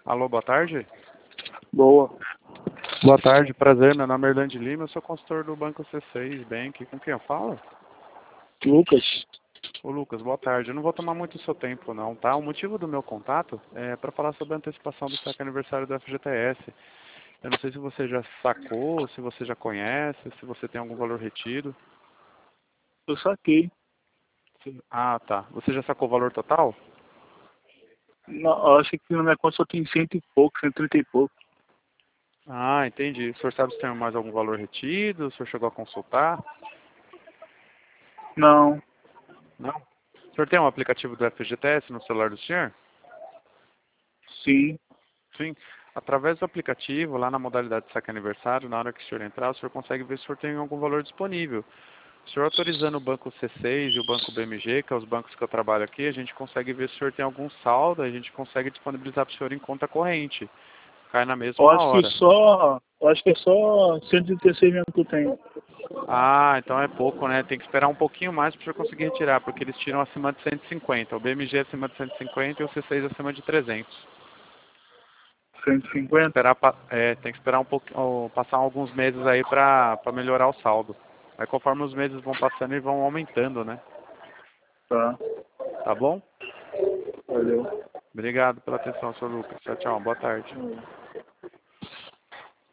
Alô, boa tarde. Boa. Boa tarde, prazer. Meu nome é Erlande Lima, eu sou consultor do Banco C6 Bank. Com quem eu falo? Lucas. Ô Lucas, boa tarde. Eu não vou tomar muito do seu tempo não, tá? O motivo do meu contato é para falar sobre a antecipação do saque aniversário do FGTS. Eu não sei se você já sacou, se você já conhece, se você tem algum valor retido. Eu saquei. Ah, tá. Você já sacou o valor total? Não, eu acho que na minha conta só tem cento e pouco, 130 e pouco. Ah, entendi. O senhor sabe se tem mais algum valor retido? O senhor chegou a consultar? Não. Não? O senhor tem um aplicativo do FGTS no celular do senhor? Sim. Sim. Através do aplicativo, lá na modalidade de saque aniversário, na hora que o senhor entrar, o senhor consegue ver se o senhor tem algum valor disponível. O senhor autorizando o banco C6 e o banco BMG, que é os bancos que eu trabalho aqui, a gente consegue ver se o senhor tem algum saldo, a gente consegue disponibilizar para o senhor em conta corrente. Cai na Eu mesma acho que hora. só. Eu acho que é só 136 mesmo que eu tenho. Ah, então é pouco, né? Tem que esperar um pouquinho mais para o senhor conseguir retirar, porque eles tiram acima de 150. O BMG acima de 150 e o C6 acima de 300. Tem que 150? esperar, tem que esperar um pouco, passar alguns meses aí para melhorar o saldo. Aí conforme os meses vão passando e vão aumentando, né? Tá. Tá bom? Valeu. Obrigado pela atenção, senhor Lucas. Tchau, tchau. Boa tarde.